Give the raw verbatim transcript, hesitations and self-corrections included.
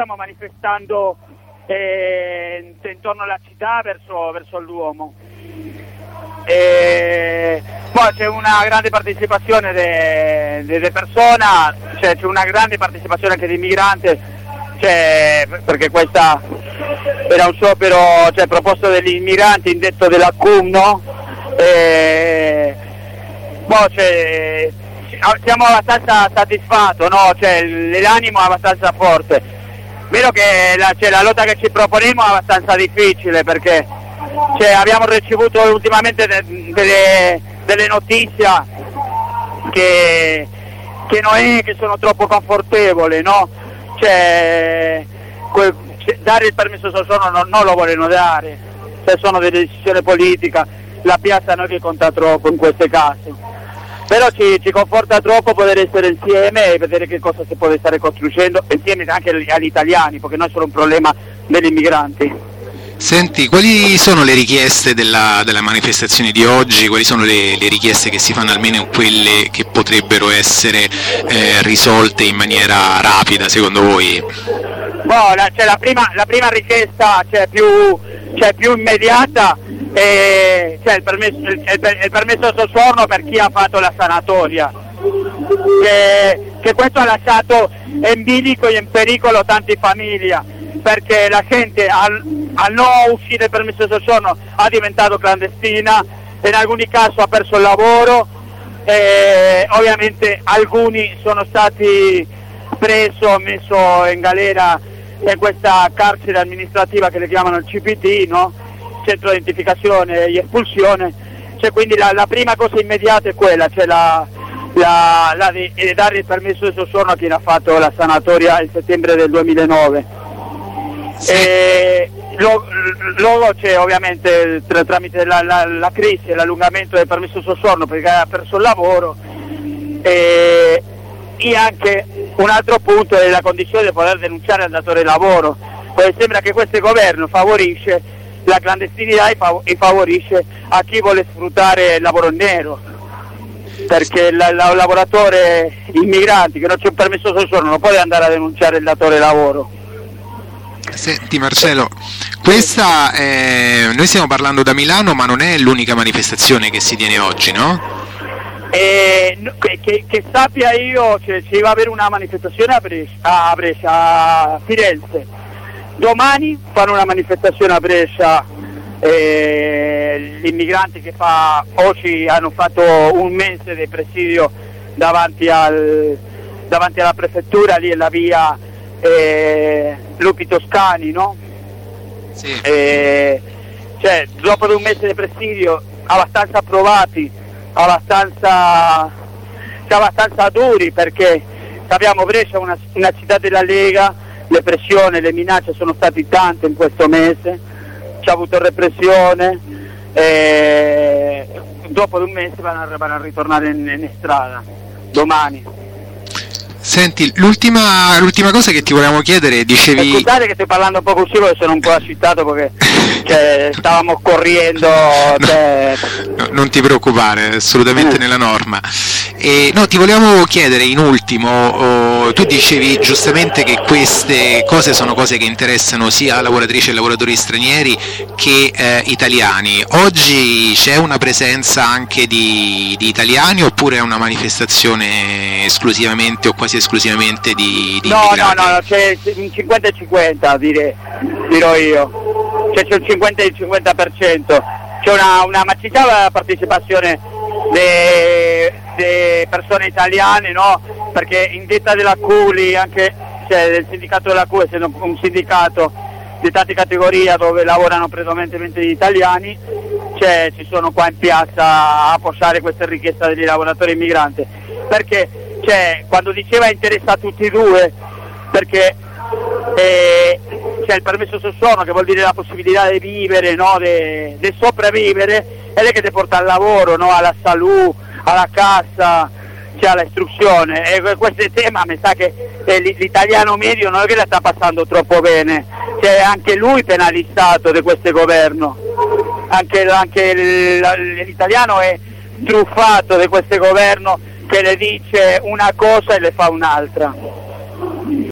stiamo manifestando eh, intorno alla città verso, verso il Duomo. E poi c'è una grande partecipazione delle persone, cioè, c'è una grande partecipazione anche dei migranti, cioè, perché questa era un sciopero, cioè, proposto dagli immigranti, indetto della C U M, no? E poi cioè, siamo abbastanza soddisfatti, no? Cioè, l'animo è abbastanza forte. Vero che la, cioè, la lotta che ci proponiamo è abbastanza difficile, perché cioè, abbiamo ricevuto ultimamente de, delle, delle notizie che, che non è che sono troppo confortevoli, no? Cioè, que, cioè, dare il permesso soggiorno non, non lo vogliono dare, cioè, sono delle decisioni politiche, la piazza noi che conta troppo in questi casi. Però ci, ci conforta troppo poter essere insieme e vedere che cosa si può stare costruendo insieme anche agli italiani, perché non è solo un problema degli immigranti. Senti, quali sono le richieste della, della manifestazione di oggi? Quali sono le, le richieste che si fanno, almeno quelle che potrebbero essere eh, risolte in maniera rapida, secondo voi? Boh, la, cioè, la, prima, la prima richiesta, cioè, più, cioè, più immediata, è cioè, il, permesso, il, il permesso soggiorno per chi ha fatto la sanatoria, che, che questo ha lasciato in bilico e in pericolo tante famiglie, perché la gente al, al non uscire il permesso soggiorno ha diventato clandestina, in alcuni casi ha perso il lavoro, e ovviamente alcuni sono stati presi, messi in galera in questa carcere amministrativa che le chiamano il C P T, no? Centro di identificazione e espulsione. Cioè, quindi la, la prima cosa immediata è quella, cioè la, la, la di, di dare il permesso di soggiorno a chi ha fatto la sanatoria in settembre del duemilanove. Sì. E loro c'è ovviamente tra, tramite la, la, la crisi e l'allungamento del permesso di soggiorno perché ha perso il lavoro, e, e anche un altro punto è la condizione di poter denunciare al datore di lavoro, perché sembra che questo governo favorisce la clandestinità e favorisce a chi vuole sfruttare il lavoro nero, perché il lavoratore immigrante che non c'è un permesso soggiorno non può andare a denunciare il datore di lavoro. Senti Marcello, questa è... noi stiamo parlando da Milano, ma non è l'unica manifestazione che si tiene oggi, no? Eh, che, che, che sappia io, cioè, ci va ad avere una manifestazione a Brescia, a, Brescia, a Firenze. Domani fanno una manifestazione a Brescia, eh, gli immigranti che fa, oggi hanno fatto un mese di presidio davanti, al, davanti alla prefettura, lì è la via eh, Lupi Toscani, no? Sì. Eh, cioè, dopo di un mese di presidio abbastanza approvati, abbastanza, cioè, abbastanza duri, perché sappiamo Brescia è una, una città della Lega. Le pressioni, le minacce sono state tante in questo mese, c'è avuto repressione, e dopo un mese vanno a, vanno a ritornare in, in strada, domani. Senti, l'ultima, l'ultima cosa che ti volevamo chiedere, dicevi... Scusate che stai parlando un po' così, perché sono un po' agitato perché cioè, stavamo correndo... Cioè... No, non ti preoccupare, assolutamente eh. nella norma. E, no, ti volevamo chiedere in ultimo, oh, tu dicevi giustamente che queste cose sono cose che interessano sia lavoratrici e lavoratori stranieri che eh, italiani. Oggi c'è una presenza anche di, di italiani oppure è una manifestazione esclusivamente o quasi esclusivamente di, di no, immigrati? No, no, no, c'è un cinquanta e cinquanta, dire, dirò io, cioè, c'è un cinquanta e il cinquanta per cento, c'è una, una massiccia partecipazione delle persone italiane, no? Perché in detta della C U L I, anche cioè, del sindacato della C U L I, essendo un sindacato di tante categorie dove lavorano predominantemente gli italiani, cioè, ci sono qua in piazza a appoggiare queste richieste degli lavoratori immigranti, perché cioè, quando diceva interessa a tutti e due, perché eh, c'è il permesso soggiorno che vuol dire la possibilità di vivere, no? di sopravvivere, è lei che ti porta al lavoro, no? Alla salute, alla cassa, cioè alla istruzione, e questo tema mi sa che eh, l'italiano medio non è che la sta passando troppo bene, cioè anche lui penalizzato di questo governo, anche, anche l'italiano è truffato di questo governo che le dice una cosa e le fa un'altra.